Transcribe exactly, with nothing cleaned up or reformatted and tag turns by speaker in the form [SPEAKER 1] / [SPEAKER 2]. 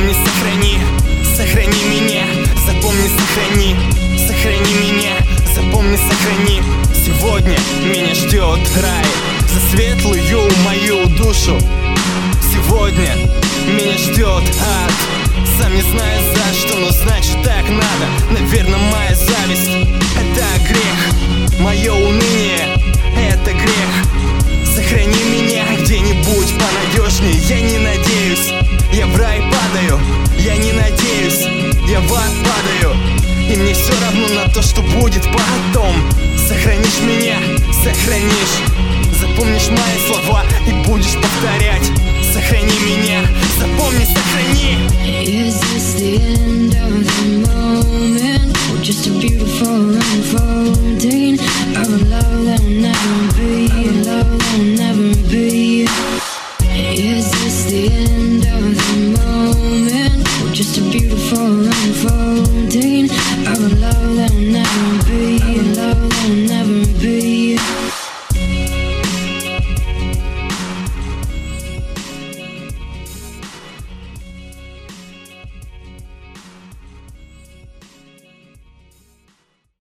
[SPEAKER 1] запомни, сохрани, сохрани меня, запомни, сохрани, сохрани меня, запомни, сохрани. Сегодня меня ждет рай за светлую мою душу. Сегодня меня ждет ад, сам не знаю за что, но значит так надо. Наверное, моя зависть — это грех, мое уныние — это грех. Сохрани меня где-нибудь понадежнее. Я не надеюсь, я в рай падаю. Я не надеюсь, я в ад падаю. И мне все равно на то, что будет потом. Сохранишь меня, сохранишь, запомнишь мои слова и будешь повторять. Сохрани меня, запомни, сохрани.
[SPEAKER 2] Is this the end?